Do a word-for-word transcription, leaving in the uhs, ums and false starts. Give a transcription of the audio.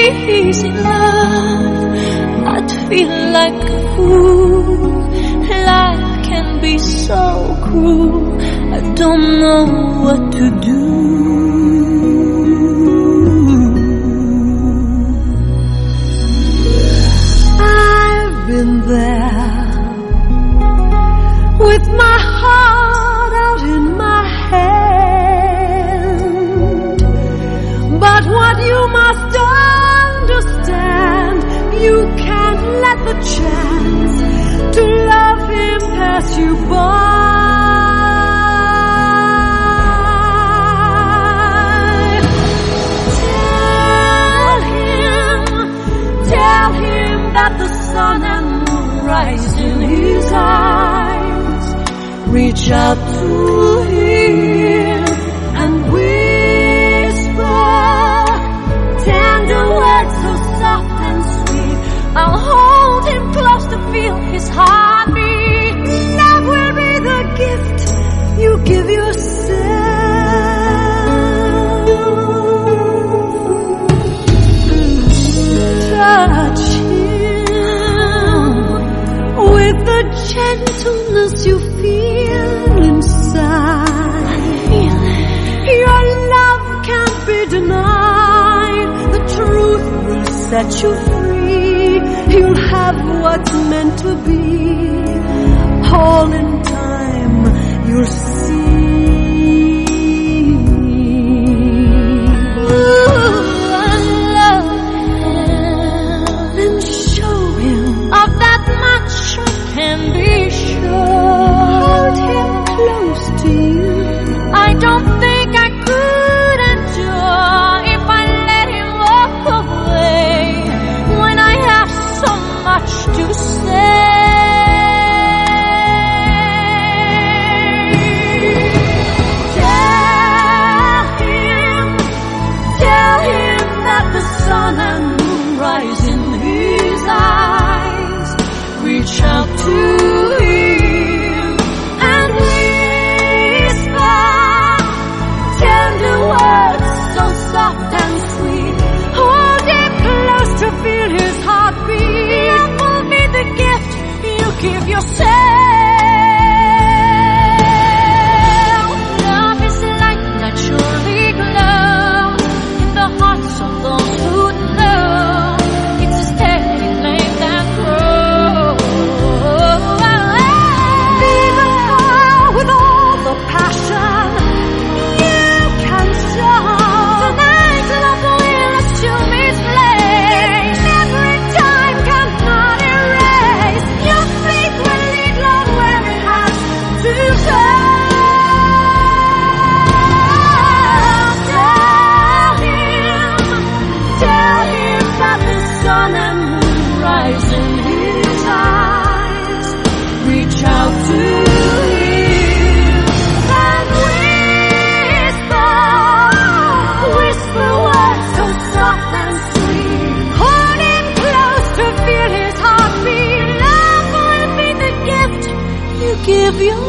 easy love, I'd feel like a fool. Life can be so cruel, I don't know what to do. I've been there with my heart out in my hand, but what you must understand, you can't let the chance to love him pass you by. Tell him, tell him that the sun and moon rise in his eyes. Reach out to him and whisper tender words so soft and sweet. I'll hold him close to feel his heartbeat. Love will be the gift you give yourself. Touch him with the gentleness you feel inside. Your love can't be denied. The truth will set you free. You'll have what's meant to be. All in time you'll see. Ooh, I love him, and show him of that much I can be sure. Hold him close to you. I don't think I could endure if I let him walk away when I have so much to say. Tell him, tell him that the sun and moon rise in his eyes. Reach out to him and whisper tender words so soft and sweet. Hold him close to feel his heartbeat. Love will be the gift you give yourself. Love is like naturally glow in the hearts of those who know. It's a steady flame that grows. Even now, with all the passion you can show, tonight love will assume its place. Every time cannot erase. Your faith will lead love where it has to go. Tell him, tell him that the sun and moon rise in his eyes. Reach out to him and whisper, whisper words so soft and sweet. Hold him close to feel his heartbeat. Love will be the gift you give yourself.